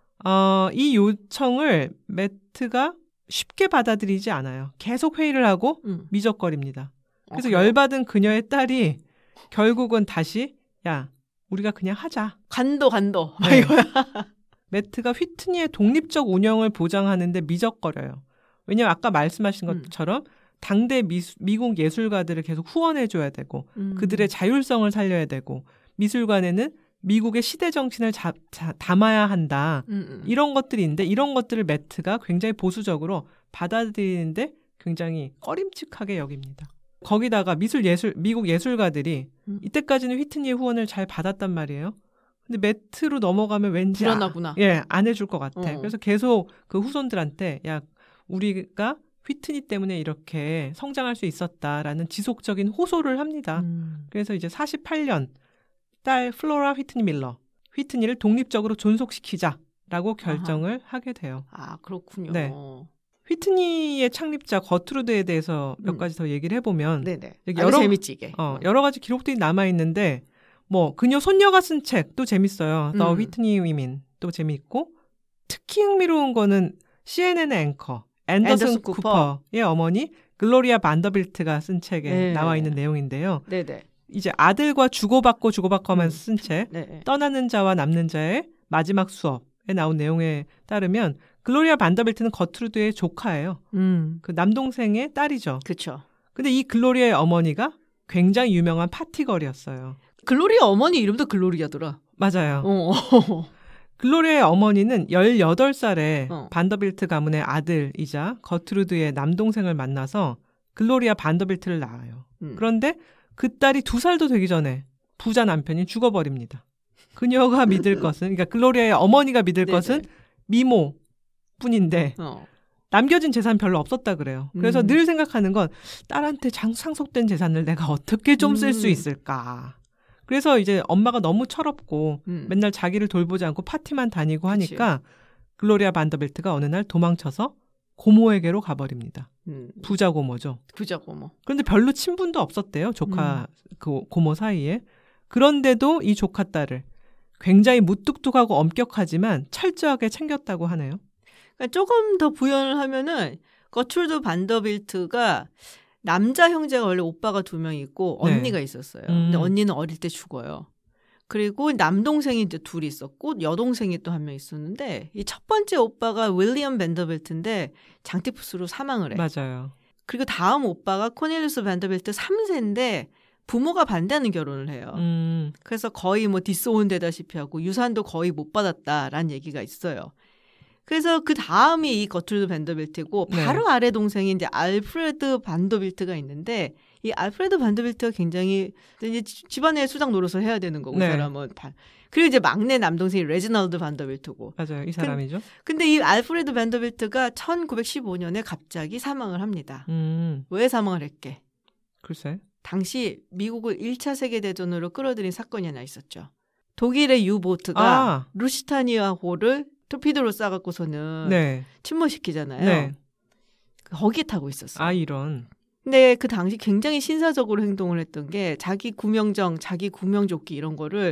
이 요청을 매트가 쉽게 받아들이지 않아요. 계속 회의를 하고 미적거립니다. 그래서 열받은 그녀의 딸이 결국은 다시 우리가 그냥 하자. 간도. 네. 이거야. 매트가 휘트니의 독립적 운영을 보장하는데 미적거려요. 왜냐하면 아까 말씀하신 것처럼 당대 미국 예술가들을 계속 후원해줘야 되고 그들의 자율성을 살려야 되고 미술관에는 미국의 시대 정신을 담아야 한다. 이런 것들이 있는데 이런 것들을 매트가 굉장히 보수적으로 받아들이는데 굉장히 꺼림칙하게 여깁니다. 거기다가 미국 예술가들이 이때까지는 휘트니의 후원을 잘 받았단 말이에요. 근데 매트로 넘어가면 왠지 불안하구나. 안 해줄 것 같아. 그래서 계속 그 후손들한테 우리가 휘트니 때문에 이렇게 성장할 수 있었다라는 지속적인 호소를 합니다. 그래서 이제 48년 딸 플로라 휘트니 밀러, 휘트니를 독립적으로 존속시키자라고 결정을 하게 돼요. 그렇군요. 네. 휘트니의 창립자 거트루드에 대해서 몇 가지 더 얘기를 해보면 재밌지 이게. 여러 가지 기록들이 남아있는데 그녀 손녀가 쓴 책도 재밌어요. 더 휘트니 위민 또 재미있고 특히 흥미로운 거는 CNN의 앵커 앤더슨 쿠퍼의 어머니 글로리아 반더빌트가 쓴 책에 나와 있는 내용인데요. 네네. 이제 아들과 주고받고 하면서 쓴 책 떠나는 자와 남는 자의 마지막 수업에 나온 내용에 따르면 글로리아 반더빌트는 거트루드의 조카예요. 그 남동생의 딸이죠. 그렇죠. 근데 이 글로리아의 어머니가 굉장히 유명한 파티걸이었어요. 글로리아 어머니 이름도 글로리아더라. 맞아요. 글로리아의 어머니는 18살에 반더빌트 가문의 아들이자 거트루드의 남동생을 만나서 글로리아 반더빌트를 낳아요. 그런데 그 딸이 2살도 되기 전에 부자 남편이 죽어버립니다. 그녀가 믿을 것은, 그러니까 글로리아의 어머니가 믿을 것은 미모뿐인데 남겨진 재산 별로 없었다 그래요. 그래서 늘 생각하는 건 딸한테 상속된 재산을 내가 어떻게 좀 쓸 수 있을까. 그래서 이제 엄마가 너무 철없고 맨날 자기를 돌보지 않고 파티만 다니고 하니까 글로리아 반더빌트가 어느 날 도망쳐서 고모에게로 가버립니다. 부자 고모죠. 부자 고모. 그런데 별로 친분도 없었대요. 조카 그 고모 사이에. 그런데도 이 조카 딸을 굉장히 무뚝뚝하고 엄격하지만 철저하게 챙겼다고 하네요. 그러니까 조금 더 부연을 하면은 거트루드 반더빌트가 남자 형제가 원래 오빠가 2명 있고 언니가 있었어요. 근데 언니는 어릴 때 죽어요. 그리고 남동생이 이제 2 있었고 여동생이 또 1명 있었는데 이 첫 번째 오빠가 윌리엄 반더빌트인데 장티푸스로 사망을 해. 맞아요. 그리고 다음 오빠가 코넬리우스 반더빌트 3세인데 부모가 반대하는 결혼을 해요. 그래서 거의 디스오운되다시피 하고 유산도 거의 못 받았다라는 얘기가 있어요. 그래서 그 다음이 이 거트루드 반더빌트고 바로 아래 동생이 이제 알프레드 반더빌트가 있는데 이 알프레드 반더빌트가 굉장히 이제 집안의 수장 노릇을 해야 되는 거고 이 사람은. 그리고 이제 막내 남동생이 레지널드 반더빌트고. 맞아요. 이 사람이죠. 근데 이 알프레드 반더빌트가 1915년에 갑자기 사망을 합니다. 왜 사망을 했게? 글쎄. 당시 미국을 1차 세계대전으로 끌어들인 사건이 하나 있었죠. 독일의 유보트가 루시타니아호를 토피도로 쏴갖고서는 침몰시키잖아요. 거기에 타고 있었어요. 이런. 근데 그 당시 굉장히 신사적으로 행동을 했던 게 자기 구명정, 자기 구명조끼 이런 거를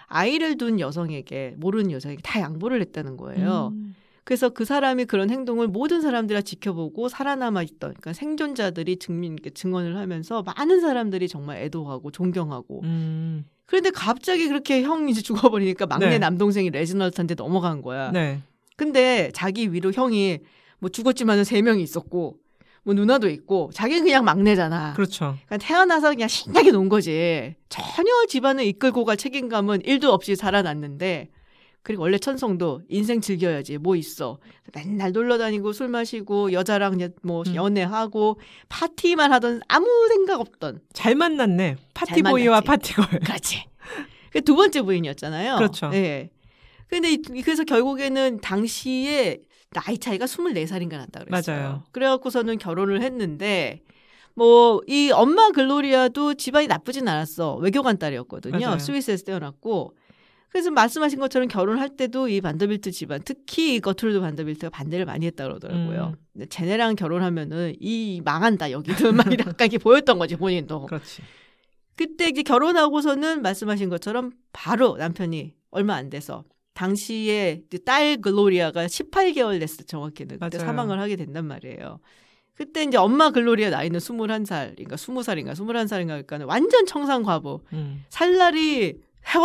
아이를 둔 여성에게, 모르는 여성에게 다 양보를 했다는 거예요. 그래서 그 사람이 그런 행동을 모든 사람들이 지켜보고 살아남아 있던, 그러니까 생존자들이 증언을 하면서 많은 사람들이 정말 애도하고 존경하고. 그런데 갑자기 그렇게 형이 이제 죽어버리니까 막내 네. 남동생이 레지널트한테 넘어간 거야. 네. 근데 자기 위로 형이 뭐 죽었지만은 3명이 있었고, 뭐 누나도 있고, 자기는 그냥 막내잖아. 그렇죠. 그러니까 태어나서 그냥 신나게 논 거지. 전혀 집안을 이끌고 갈 책임감은 1도 없이 살아났는데, 그리고 원래 천성도 인생 즐겨야지 뭐 있어. 맨날 놀러 다니고 술 마시고 여자랑 뭐 연애하고 파티만 하던 아무 생각 없던. 잘 만났네. 파티보이와 파티걸. 그렇지. 그 두 번째 부인이었잖아요. 그렇죠. 네. 근데 그래서 결국에는 당시에 나이 차이가 24살인가 났다 그랬어요. 맞아요. 그래갖고서는 결혼을 했는데 뭐 이 엄마 글로리아도 집안이 나쁘진 않았어. 외교관 딸이었거든요. 맞아요. 스위스에서 태어났고. 그래서 말씀하신 것처럼 결혼할 때도 이 반더빌트 집안, 특히 거트루드 반더빌트가 반대를 많이 했다 그러더라고요. 근데 쟤네랑 결혼하면은 이 망한다 여기든 막 이렇게 보였던 거지 본인도. 그렇지. 그때 이제 결혼하고서는 말씀하신 것처럼 바로 남편이 얼마 안 돼서 당시에 딸 글로리아가 18개월 됐을 때 정확히는 그때 맞아요. 사망을 하게 된단 말이에요. 그때 이제 엄마 글로리아 나이는 21살인가 20살인가 21살인가 그러니까 완전 청산과부. 살 날이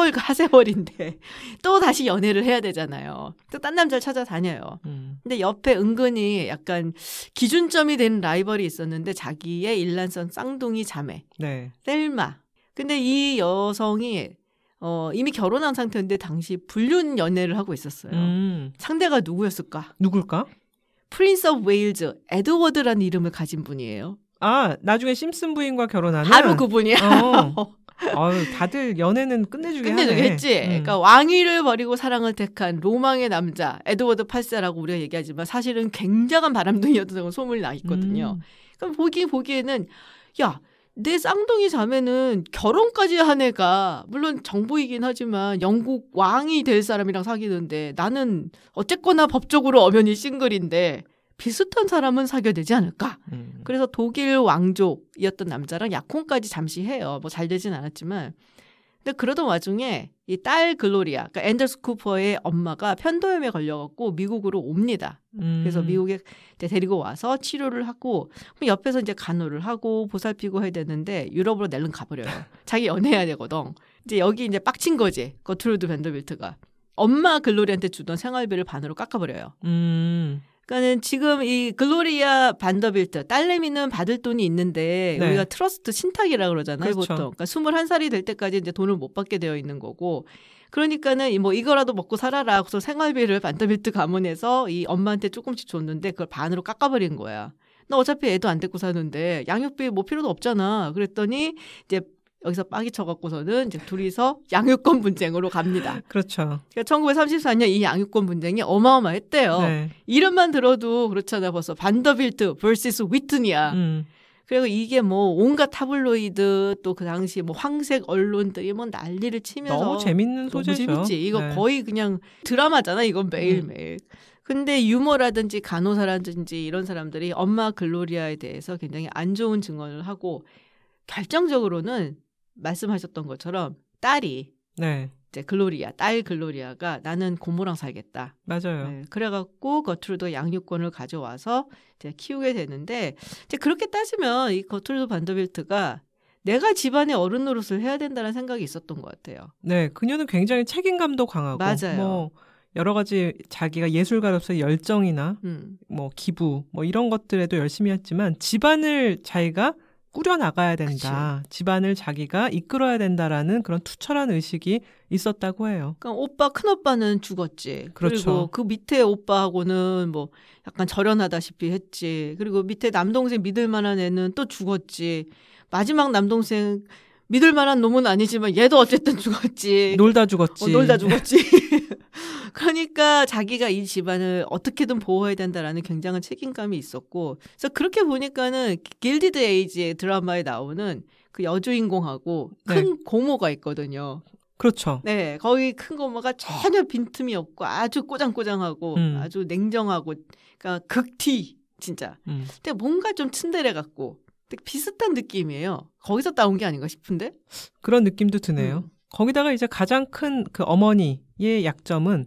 하세월인데 또 다시 연애를 해야 되잖아요. 또 딴 남자를 찾아다녀요. 근데 옆에 은근히 약간 기준점이 되는 라이벌이 있었는데 자기의 일란성 쌍둥이 자매 네. 셀마. 근데 이 여성이 이미 결혼한 상태인데 당시 불륜 연애를 하고 있었어요. 상대가 누구였을까? 누굴까? 프린스 오브 웨일즈 에드워드라는 이름을 가진 분이에요. 아, 나중에 심슨 부인과 결혼하는? 바로 그분이야. 아유, 다들 연애는 끝내주게 했지. 그러니까 왕위를 버리고 사랑을 택한 로망의 남자 에드워드 8세라고 우리가 얘기하지만 사실은 굉장한 바람둥이였다고 소문이 나 있거든요. 그러니까 보기에는 야, 내 쌍둥이 자매는 결혼까지 한 애가 물론 정보이긴 하지만 영국 왕이 될 사람이랑 사귀는데 나는 어쨌거나 법적으로 엄연히 싱글인데 비슷한 사람은 사귀어야 되지 않을까? 그래서 독일 왕족이었던 남자랑 약혼까지 잠시 해요. 뭐 잘 되진 않았지만. 근데 그러던 와중에 이 딸 글로리아, 그러니까 앤더스 쿠퍼의 엄마가 편도염에 걸려갖고 미국으로 옵니다. 그래서 미국에 데리고 와서 치료를 하고 옆에서 이제 간호를 하고 보살피고 해야 되는데 유럽으로 낼름 가버려요. 자기 연애해야 되거든. 이제 여기 이제 빡친 거지. 거트루드 밴더빌트가. 엄마 글로리아한테 주던 생활비를 반으로 깎아버려요. 그러니까는 지금 이 글로리아 반더빌트 딸내미는 받을 돈이 있는데 네. 우리가 트러스트 신탁이라 그러잖아요. 그렇죠. 보통. 그러니까 21살이 될 때까지 이제 돈을 못 받게 되어 있는 거고. 그러니까는 뭐 이거라도 먹고 살아라. 그래서 생활비를 반더빌트 가문에서 이 엄마한테 조금씩 줬는데 그걸 반으로 깎아버린 거야. 너 어차피 애도 안 데리고 사는데 양육비 뭐 필요도 없잖아. 그랬더니 이제 여기서 빡이 쳐갖고서는 이제 둘이서 양육권 분쟁으로 갑니다. 그렇죠. 그러니까 1934년 이 양육권 분쟁이 어마어마했대요. 네. 이름만 들어도 그렇잖아. 벌써 반더빌트 vs 위튼이야. 그리고 이게 뭐 온갖 타블로이드 또 그 당시 뭐 황색 언론들이 뭐 난리를 치면서 너무 재밌는 소재죠. 너무 재밌지. 이거 네. 거의 그냥 드라마잖아. 이건 매일매일. 근데 유머라든지 간호사라든지 이런 사람들이 엄마 글로리아에 대해서 굉장히 안 좋은 증언을 하고 결정적으로는 말씀하셨던 것처럼 딸이 네. 이제 글로리아, 딸 글로리아가 나는 고모랑 살겠다. 맞아요. 네, 그래갖고 거트루드 양육권을 가져와서 이제 키우게 되는데 이제 그렇게 따지면 이 거트루드 반더빌트가 내가 집안의 어른 노릇을 해야 된다는 생각이 있었던 것 같아요. 네, 그녀는 굉장히 책임감도 강하고 맞아요. 뭐 여러 가지 자기가 예술가로서의 열정이나 뭐 기부 뭐 이런 것들에도 열심히 했지만 집안을 자기가 꾸려나가야 된다. 그치. 집안을 자기가 이끌어야 된다라는 그런 투철한 의식이 있었다고 해요. 그러니까 큰오빠는 죽었지. 그렇죠. 그리고 그 밑에 오빠하고는 뭐 약간 절연하다시피 했지. 그리고 밑에 남동생 믿을 만한 애는 또 죽었지. 마지막 남동생 믿을 만한 놈은 아니지만 얘도 어쨌든 죽었지. 놀다 죽었지. 놀다 죽었지. 그러니까 자기가 이 집안을 어떻게든 보호해야 된다라는 굉장한 책임감이 있었고, 그래서 그렇게 보니까는 길디드 에이지 드라마에 나오는 그 여주인공하고 큰 고모가 있거든요. 그렇죠. 네, 거기 큰 고모가 전혀 빈틈이 없고 아주 꼬장꼬장하고 아주 냉정하고, 그러니까 극티 진짜. 근데 뭔가 좀 츤데레 같고. 되게 비슷한 느낌이에요. 거기서 따온 게 아닌가 싶은데? 그런 느낌도 드네요. 거기다가 이제 가장 큰 그 어머니의 약점은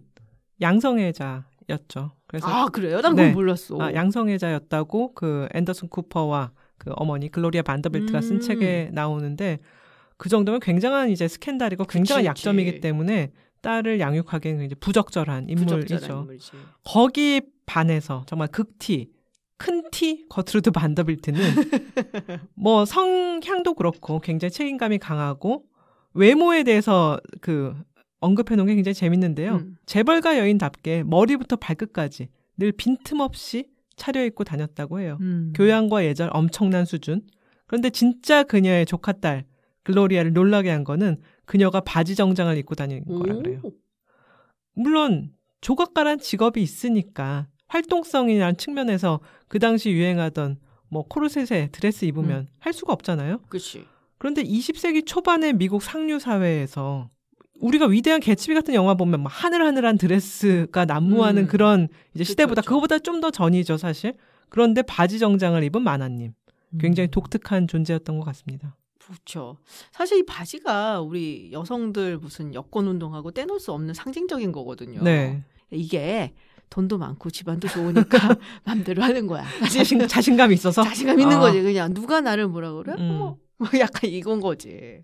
양성애자였죠. 그래서 그래요? 난 그건 몰랐어. 양성애자였다고 그 앤더슨 쿠퍼와 그 어머니 글로리아 반더빌트가 쓴 책에 나오는데 그 정도면 굉장한 이제 스캔들이고 굉장한 약점이기 때문에 딸을 양육하기에는 굉장히 부적절한 인물이죠. 거기 반해서 정말 극티, 큰 티 거트루드 반더빌트는 뭐 성향도 그렇고 굉장히 책임감이 강하고 외모에 대해서 그 언급해 놓은 게 굉장히 재밌는데요. 재벌가 여인답게 머리부터 발끝까지 늘 빈틈없이 차려입고 다녔다고 해요. 교양과 예절 엄청난 수준. 그런데 진짜 그녀의 조카딸 글로리아를 놀라게 한 거는 그녀가 바지 정장을 입고 다니는 거라 그래요. 물론 조각가란 직업이 있으니까 활동성이라는 측면에서 그 당시 유행하던 뭐 코르셋에 드레스 입으면 할 수가 없잖아요. 그치. 그런데 20세기 초반의 미국 상류 사회에서 우리가 위대한 개츠비 같은 영화 보면 막 하늘하늘한 드레스가 난무하는 그런 이제 시대보다 그거보다 좀 더 전이죠, 사실. 그런데 바지 정장을 입은 마나님. 굉장히 독특한 존재였던 것 같습니다. 그렇죠. 사실 이 바지가 우리 여성들 무슨 여권 운동하고 떼놓을 수 없는 상징적인 거거든요. 네. 이게 돈도 많고 집안도 좋으니까 마음대로 하는 거야. 자신감이 있어서? 자신감 있는 거지. 그냥 누가 나를 뭐라 그래? 뭐 약간 이건 거지.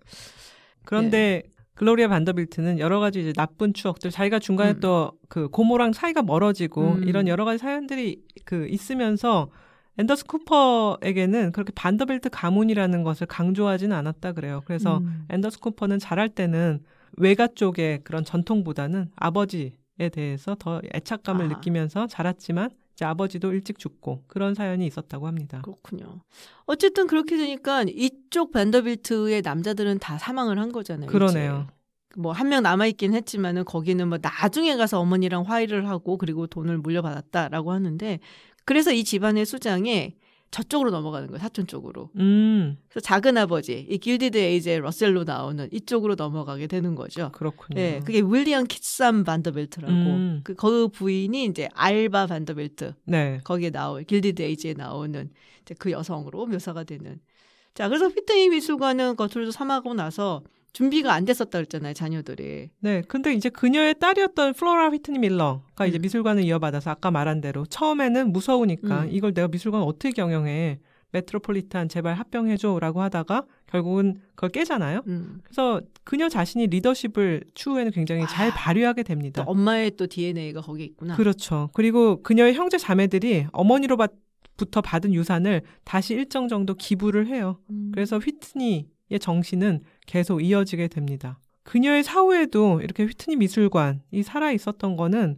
그런데 글로리아 반더빌트는 여러 가지 이제 나쁜 추억들, 자기가 중간에 또 그 고모랑 사이가 멀어지고 이런 여러 가지 사연들이 그 있으면서 앤더슨 쿠퍼에게는 그렇게 반더빌트 가문이라는 것을 강조하지는 않았다 그래요. 그래서 앤더슨 쿠퍼는 자랄 때는 외가 쪽의 그런 전통보다는 아버지에 대해서 더 애착감을 느끼면서 자랐지만 이제 아버지도 일찍 죽고 그런 사연이 있었다고 합니다. 그렇군요. 어쨌든 그렇게 되니까 이쪽 반더빌트의 남자들은 다 사망을 한 거잖아요. 그러네요. 뭐 한 명 남아있긴 했지만은 거기는 뭐 나중에 가서 어머니랑 화해를 하고 그리고 돈을 물려받았다라고 하는데 그래서 이 집안의 수장에 저쪽으로 넘어가는 거예요. 사촌 쪽으로. 그래서 작은 아버지, 이 길디드 에이제 러셀로 나오는 이쪽으로 넘어가게 되는 거죠. 그렇군요. 네, 그게 윌리엄 키쌈 반더빌트라고 그 부인이 이제 알바 반더빌트. 네. 거기에 나올 길디드 에이지에 나오는 이제 그 여성으로 묘사가 되는. 자, 그래서 휘트니 미술관은 거트루드 사망하고 나서 준비가 안 됐었다 그랬잖아요, 자녀들이. 네, 근데 이제 그녀의 딸이었던 플로라 휘트니 밀러가 이제 미술관을 이어받아서 아까 말한 대로 처음에는 무서우니까 이걸 내가 미술관 어떻게 경영해? 메트로폴리탄 제발 합병해줘라고 하다가 결국은 그걸 깨잖아요. 그래서 그녀 자신이 리더십을 추후에는 굉장히 잘 발휘하게 됩니다. 또 엄마의 또 DNA가 거기에 있구나. 그렇죠. 그리고 그녀의 형제 자매들이 어머니로부터 받은 유산을 다시 일정 정도 기부를 해요. 그래서 휘트니의 정신은 계속 이어지게 됩니다. 그녀의 사후에도 이렇게 휘트니 미술관이 살아 있었던 거는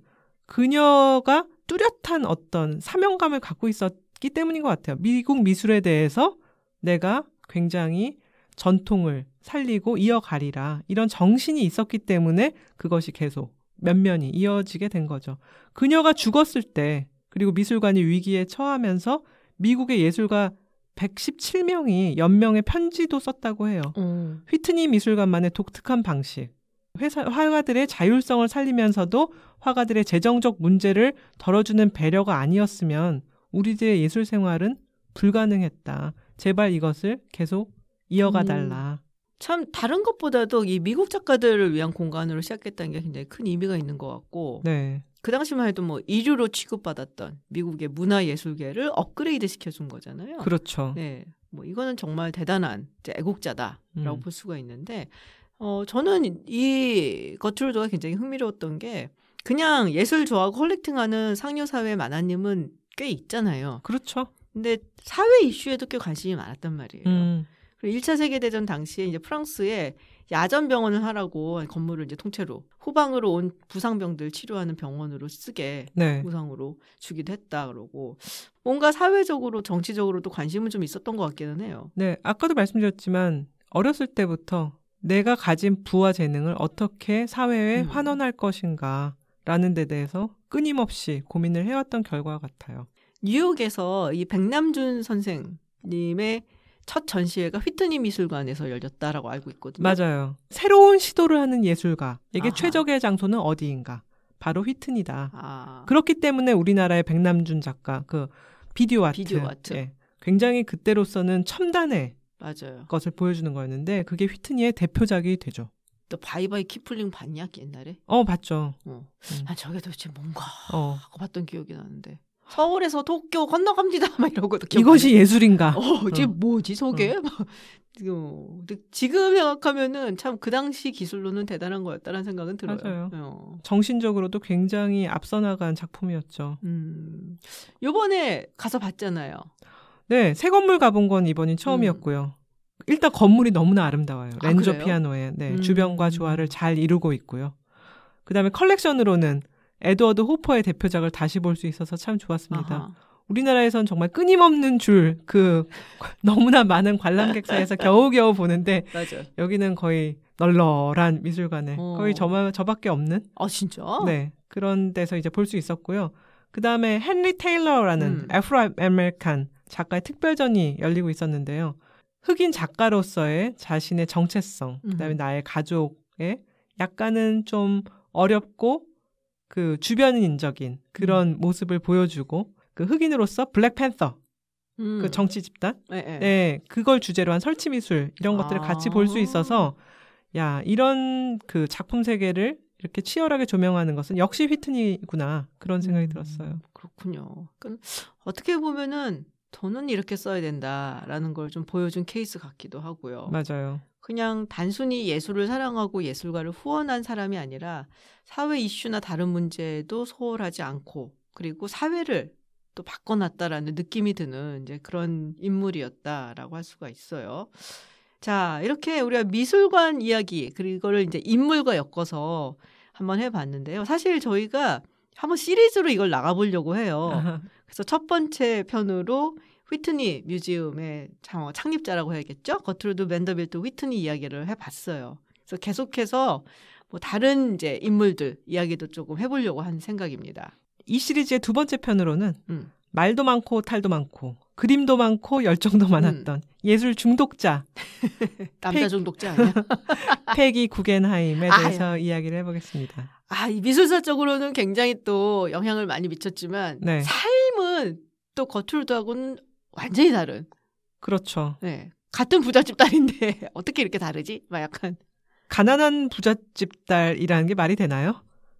그녀가 뚜렷한 어떤 사명감을 갖고 있었기 때문인 것 같아요. 미국 미술에 대해서 내가 굉장히 전통을 살리고 이어가리라 이런 정신이 있었기 때문에 그것이 계속 면면이 이어지게 된 거죠. 그녀가 죽었을 때 그리고 미술관이 위기에 처하면서 미국의 예술가 117명이 연명의 편지도 썼다고 해요. 휘트니 미술관만의 독특한 방식. 화가들의 자율성을 살리면서도 화가들의 재정적 문제를 덜어주는 배려가 아니었으면 우리들의 예술 생활은 불가능했다. 제발 이것을 계속 이어가달라. 참 다른 것보다도 이 미국 작가들을 위한 공간으로 시작했다는 게 굉장히 큰 의미가 있는 것 같고 네. 그 당시만 해도 뭐 이류로 취급받았던 미국의 문화예술계를 업그레이드 시켜준 거잖아요. 그렇죠. 네, 뭐 이거는 정말 대단한 애국자다라고 볼 수가 있는데 저는 이 거트루드가 굉장히 흥미로웠던 게 그냥 예술 좋아하고 컬렉팅하는 상류사회 만화님은 꽤 있잖아요. 그렇죠. 근데 사회 이슈에도 꽤 관심이 많았단 말이에요. 그리고 1차 세계대전 당시에 이제 프랑스에 야전병원을 하라고 건물을 이제 통째로 후방으로 온 부상병들 치료하는 병원으로 쓰게 무상으로 주기도 했다 그러고 뭔가 사회적으로 정치적으로도 관심은 좀 있었던 것 같기는 해요. 네, 아까도 말씀드렸지만 어렸을 때부터 내가 가진 부와 재능을 어떻게 사회에 환원할 것인가라는 데 대해서 끊임없이 고민을 해왔던 결과 같아요. 뉴욕에서 이 백남준 선생님의 첫 전시회가 휘트니 미술관에서 열렸다라고 알고 있거든요. 맞아요. 새로운 시도를 하는 예술가에게 최적의 장소는 어디인가? 바로 휘트니다. 그렇기 때문에 우리나라의 백남준 작가 그 비디오 아트. 예, 굉장히 그때로서는 첨단의 것을 보여주는 거였는데 그게 휘트니의 대표작이 되죠. 너 바이바이 키플링 봤냐 옛날에? 봤죠. 난 저게 도대체 뭔가 하고 봤던 기억이 나는데 서울에서 도쿄 건너갑니다 막 이러고 이것이 예술인가? 이게 뭐지 저게? 지금 생각하면은 참 그 당시 기술로는 대단한 거였다라는 생각은 들어요. 맞아요. 정신적으로도 굉장히 앞서 나간 작품이었죠. 요번에 가서 봤잖아요. 네, 새 건물 가본 건 이번이 처음이었고요. 일단 건물이 너무나 아름다워요. 렌조 그래요? 피아노에 주변과 조화를 잘 이루고 있고요. 그다음에 컬렉션으로는 에드워드 호퍼의 대표작을 다시 볼 수 있어서 참 좋았습니다. 아하. 우리나라에선 정말 끊임없는 줄, 너무나 많은 관람객사에서 겨우겨우 보는데 맞아요. 여기는 거의 널널한 미술관에 거의 저밖에 없는 진짜? 네, 그런 데서 이제 볼 수 있었고요. 그다음에 헨리 테일러라는 애프로 아메리칸 작가의 특별전이 열리고 있었는데요. 흑인 작가로서의 자신의 정체성, 그다음에 나의 가족의 약간은 좀 어렵고 그 주변인적인 그런 모습을 보여주고 그 흑인으로서 블랙팬서 그 정치 집단 네, 그걸 주제로 한 설치 미술 이런 것들을 같이 볼 수 있어서 이런 그 작품 세계를 이렇게 치열하게 조명하는 것은 역시 휘트니구나 그런 생각이 들었어요. 그렇군요. 그러니까 어떻게 보면은 돈은 이렇게 써야 된다라는 걸 좀 보여준 케이스 같기도 하고요. 맞아요. 그냥 단순히 예술을 사랑하고 예술가를 후원한 사람이 아니라 사회 이슈나 다른 문제에도 소홀하지 않고 그리고 사회를 또 바꿔놨다라는 느낌이 드는 이제 그런 인물이었다라고 할 수가 있어요. 자, 이렇게 우리가 미술관 이야기 그리고 이거를 이제 인물과 엮어서 한번 해봤는데요. 사실 저희가 한번 시리즈로 이걸 나가보려고 해요. 그래서 첫 번째 편으로 휘트니 뮤지엄의 창립자라고 해야겠죠? 거트루드 밴더빌트 휘트니 이야기를 해봤어요. 그래서 계속해서 뭐 다른 이제 인물들 이야기도 조금 해보려고 한 생각입니다. 이 시리즈의 두 번째 편으로는 말도 많고 탈도 많고 그림도 많고 열정도 많았던 예술 중독자 남자 중독자 아니야? 패기 구겐하임에 대해서 이야기를 해보겠습니다. 이 미술사적으로는 굉장히 또 영향을 많이 미쳤지만 삶은 또 거트루드하고는 완전히 다른. 그렇죠. 네, 같은 부잣집 딸인데 어떻게 이렇게 다르지? 막 약간 가난한 부잣집 딸이라는 게 말이 되나요?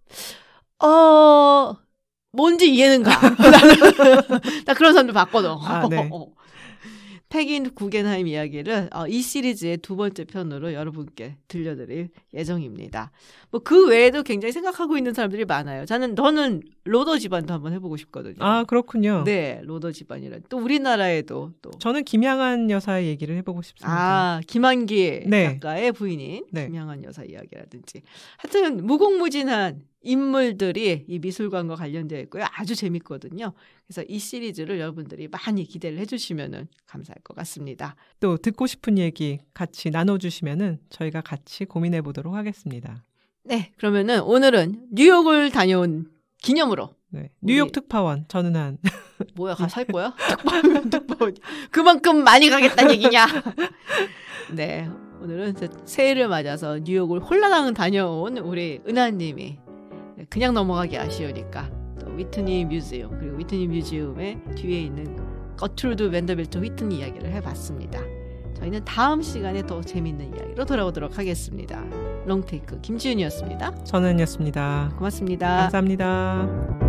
뭔지 이해는 가. 나 그런 사람들 봤거든. 네. 패기 구겐하임 이야기를 이 시리즈의 두 번째 편으로 여러분께 들려드릴 예정입니다. 뭐 그 외에도 굉장히 생각하고 있는 사람들이 많아요. 저는 로더 집안도 한번 해보고 싶거든요. 그렇군요. 네, 로더 집안이라 또 우리나라에도 또 저는 김향한 여사의 얘기를 해보고 싶습니다. 김한기 작가의 부인인 김향한 여사 이야기라든지 하여튼 무궁무진한 인물들이 이 미술관과 관련되어 있고요. 아주 재밌거든요. 그래서 이 시리즈를 여러분들이 많이 기대를 해주시면 감사할 것 같습니다. 또 듣고 싶은 얘기 같이 나눠주시면 저희가 같이 고민해 보도록 하겠습니다. 네, 그러면은 오늘은 뉴욕을 다녀온 기념으로 뉴욕 특파원 전은한 뭐야, 살 거야? 특파원 그만큼 많이 가겠다는 얘기냐? 네, 오늘은 새해를 맞아서 뉴욕을 홀라당 다녀온 우리 은하님이 그냥 넘어가기 아쉬우니까 또 휘트니 뮤지엄 그리고 휘트니 뮤지엄의 뒤에 있는 거트루드 밴더빌트 휘트니 이야기를 해봤습니다. 저희는 다음 시간에 더 재밌는 이야기로 돌아오도록 하겠습니다. 롱테이크 김지윤이었습니다. 전은이었습니다. 고맙습니다. 감사합니다.